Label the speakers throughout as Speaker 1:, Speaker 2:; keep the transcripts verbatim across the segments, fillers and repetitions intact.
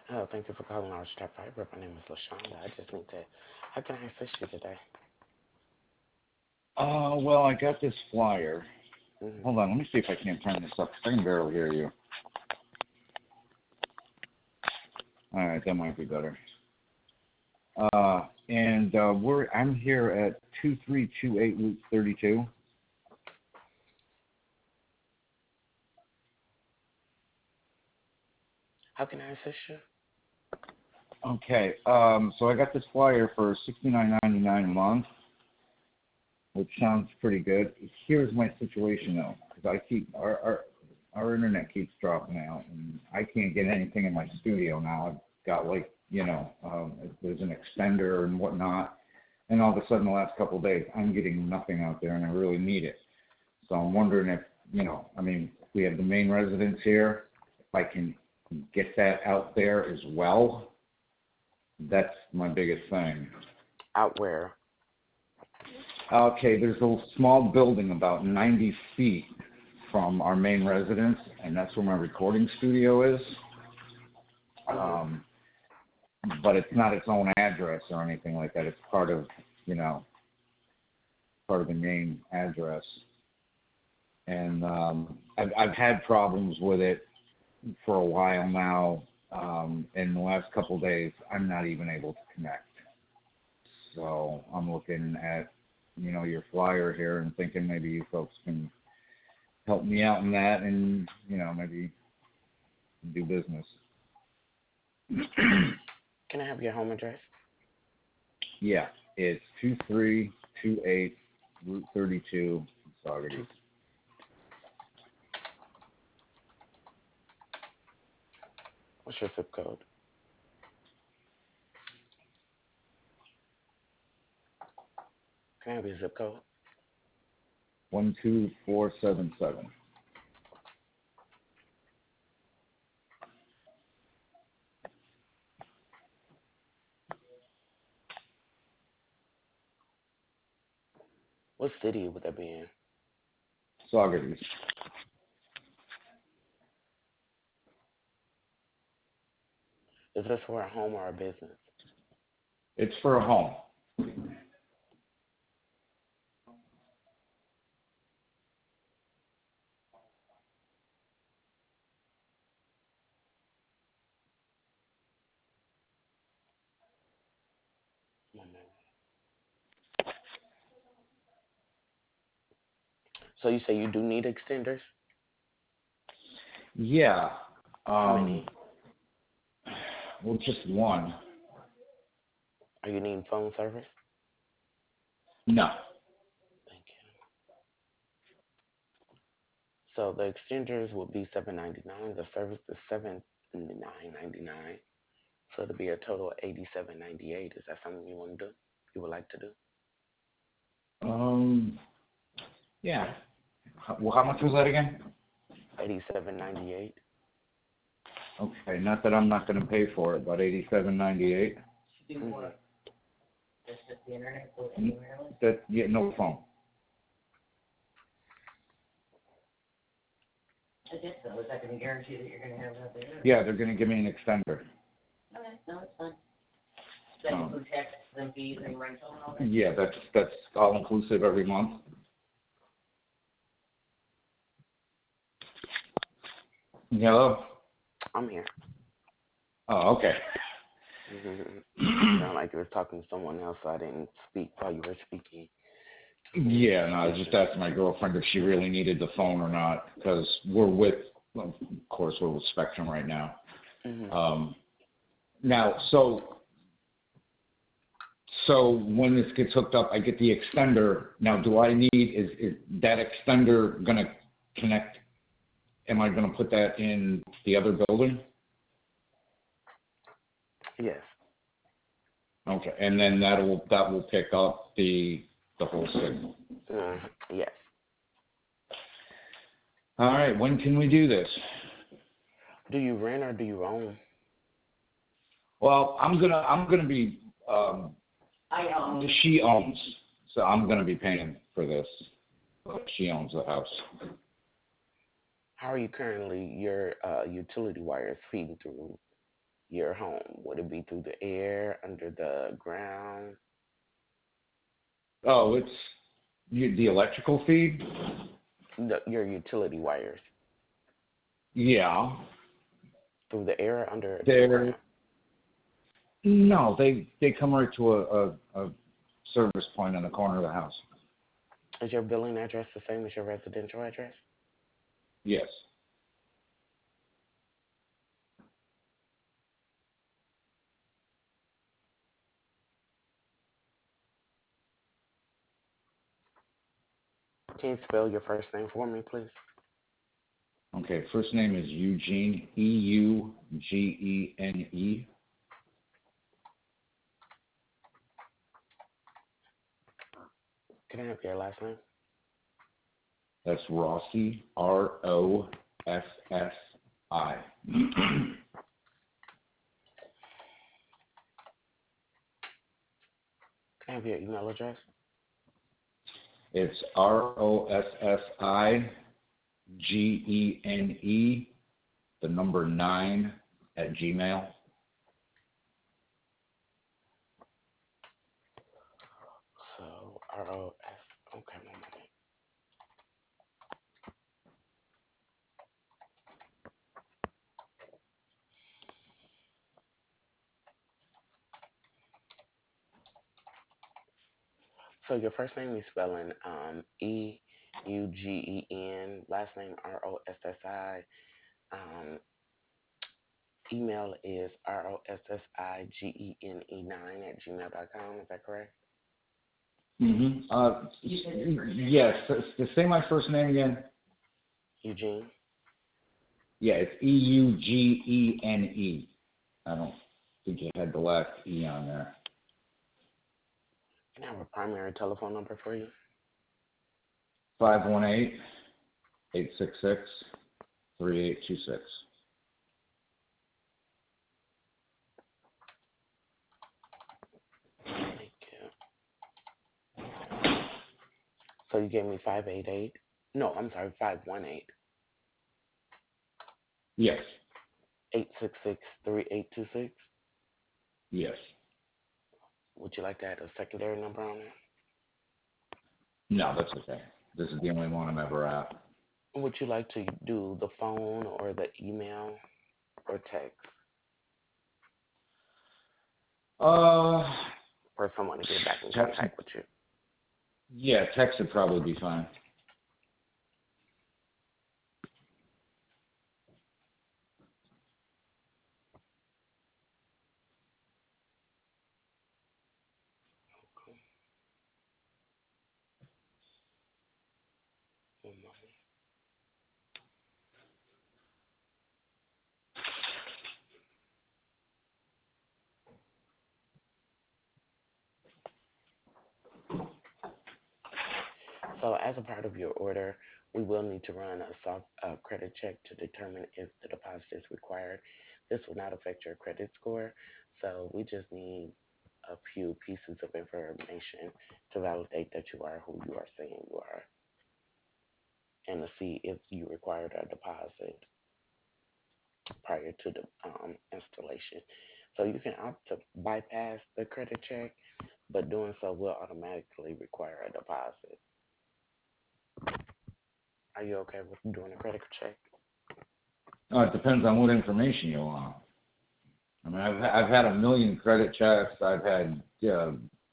Speaker 1: Hello, thank you for calling our Strap Fiber. My name is LaShonda. I just need to. How can I assist you today?
Speaker 2: Uh, well, I got this flyer.
Speaker 1: Mm-hmm.
Speaker 2: Hold on, let me see if I can turn this up. I can barely hear you. All right, that might be better. Uh, and uh, we're I'm here at two three two eight Loop thirty-two.
Speaker 1: How can I assist you?
Speaker 2: Okay, um, so I got this flyer for sixty-nine ninety-nine a month, which sounds pretty good. Here's my situation though, because I keep our, our our internet keeps dropping out, and I can't get anything in my studio now. I've got like you know, um, there's an extender and whatnot, and all of a sudden the last couple of days I'm getting nothing out there, and I really need it. So I'm wondering if you know, I mean, we have the main residence here. If I can get that out there as well, that's my biggest thing.
Speaker 1: Out where?
Speaker 2: Okay, there's a small building about ninety feet from our main residence, and that's where my recording studio is.
Speaker 1: Mm-hmm.
Speaker 2: Um, but it's not its own address or anything like that. It's part of, you know, part of the main address. And um, I've, I've had problems with it for a while now. Um, in the last couple of days, I'm not even able to connect. So I'm looking at, you know, your flyer here and thinking maybe you folks can help me out in that and, you know, maybe do business.
Speaker 1: Can I have your home address?
Speaker 2: Yeah, it's two three two eight Route thirty-two, Saugerties.
Speaker 1: Two. What's your zip code? Can I have your zip code?
Speaker 2: one two four seven seven.
Speaker 1: What city would that be in?
Speaker 2: Saugerties.
Speaker 1: Is this for a home or a business?
Speaker 2: It's for a home.
Speaker 1: One minute. So you say you do need extenders?
Speaker 2: Yeah.
Speaker 1: How
Speaker 2: Um,
Speaker 1: many?
Speaker 2: well, just one.
Speaker 1: Are you needing phone service?
Speaker 2: No.
Speaker 1: Thank you. So the extenders will be seven ninety nine. The service is seven nine ninety nine. So it'll be a total of eighty seven ninety eight. Is that something you want to do? You would like to do?
Speaker 2: Um, yeah. How, well, how much was that again?
Speaker 1: Eighty seven ninety eight.
Speaker 2: Okay, not that I'm not going to pay for it, but eighty-seven ninety-eight.
Speaker 1: Mm-hmm.
Speaker 2: That yeah, no phone.
Speaker 3: I guess so. Is that going to guarantee that you're going to have that there?
Speaker 2: Yeah, they're going to give me an extender.
Speaker 3: Okay, no, it's fine. Does that
Speaker 2: Um,
Speaker 3: include taxes and fees and rental and all that?
Speaker 2: yeah, that's that's all inclusive every month. Hello.
Speaker 1: I'm here.
Speaker 2: Oh, okay.
Speaker 1: Mm-hmm. Sound like you were talking to someone else, so I didn't speak while you were speaking. To whom you
Speaker 2: Yeah,
Speaker 1: were
Speaker 2: no, I was just
Speaker 1: speaking.
Speaker 2: asking my girlfriend if she really needed the phone or not, because we're with, well, of course, we're with Spectrum right now.
Speaker 1: Mm-hmm.
Speaker 2: Um, now, so, so when this gets hooked up, I get the extender. Now, do I need, is, is that extender going to connect? Am I going to put that in the other building?
Speaker 1: Yes.
Speaker 2: Okay, and then that will that will pick up the the whole signal.
Speaker 1: Uh, yes.
Speaker 2: All right, when can we do this?
Speaker 1: Do you rent or do you own?
Speaker 2: Well, I'm gonna I'm gonna be um,
Speaker 3: I own.
Speaker 2: she owns, so I'm gonna be paying for this. She owns the house.
Speaker 1: How are you currently your uh, utility wires feeding through? your home? Would it be through the air, under the ground?
Speaker 2: Oh, it's you, the electrical feed.
Speaker 1: The, your utility wires
Speaker 2: Yeah,
Speaker 1: through the air, under the
Speaker 2: they're
Speaker 1: ground?
Speaker 2: no, they they come right to a, a, a service point in the corner of the house.
Speaker 1: Is your billing address the same as your residential address?
Speaker 2: Yes.
Speaker 1: Can you spell your first name for me, please?
Speaker 2: Okay. First name is Eugene. E U G E N E.
Speaker 1: Can I have your last name?
Speaker 2: That's Rossi. R O S S I.
Speaker 1: Can I have your email address?
Speaker 2: It's R O S S I G E N E, the number nine at Gmail.
Speaker 1: So R O S. Okay, one moment. So your first name is spelling um, E U G E N, last name R O S S I. Um, email is R O S S I G E N E nine at gmail dot com. Is that correct?
Speaker 2: Mm-hmm. Uh, yes. s- Say my first name again.
Speaker 1: Eugene?
Speaker 2: Yeah, it's E U G E N E. I don't think you had the last E on there.
Speaker 1: Can I have a primary telephone number for you?
Speaker 2: five one eight, eight six six, three eight two six.
Speaker 1: Thank you. So you gave me five eight eight. No, I'm sorry, five one eight,
Speaker 2: Yes.
Speaker 1: eight six six, three eight two six.
Speaker 2: Yes.
Speaker 1: Would you like to add a secondary number on there?
Speaker 2: No, that's okay. This is the only one I'm ever at.
Speaker 1: Would you like to do the phone or the email or text
Speaker 2: Uh,
Speaker 1: for someone to get back in
Speaker 2: text.
Speaker 1: contact with you?
Speaker 2: Yeah, text would probably be fine.
Speaker 1: One moment. So as a part of your order, we will need to run a soft uh, credit check to determine if the deposit is required. This will not affect your credit score, so we just need a few pieces of information to validate that you are who you are saying you are and to see if you required a deposit prior to the um, installation. So you can opt to bypass the credit check, but doing so will automatically require a deposit. Are you okay with doing a credit check?
Speaker 2: Uh, it depends on what information you want. I mean, I've I've had a million credit checks. I've had. Uh,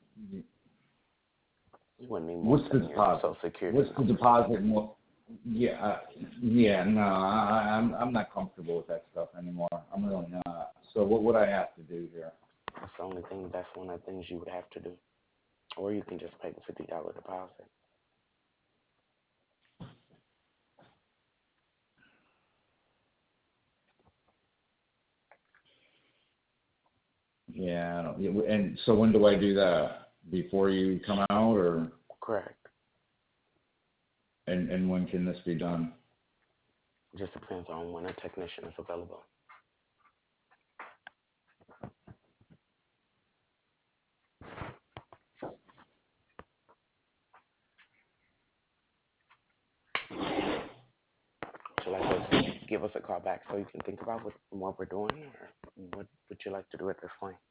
Speaker 1: You wouldn't need more
Speaker 2: what's the
Speaker 1: than your
Speaker 2: deposit?
Speaker 1: social security
Speaker 2: What's the
Speaker 1: number.
Speaker 2: deposit? Mo- Yeah, uh, yeah. No, I, I'm I'm not comfortable with that stuff anymore. I'm really not. So what would I have to do here?
Speaker 1: That's the only thing, that's one of the things you would have to do. Or you can just pay the fifty dollars deposit.
Speaker 2: Yeah, I don't, yeah, and so when do I do that? Before you come out, or
Speaker 1: Correct.
Speaker 2: and and when can this be done?
Speaker 1: Just depends on when a technician is available. Would you like us to give us a call back so you can think about what, what we're doing, or what would you like to do at this point?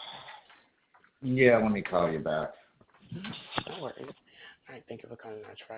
Speaker 2: Yeah, let me call you back.
Speaker 1: No worries. All right, thank you for calling Notch Friday.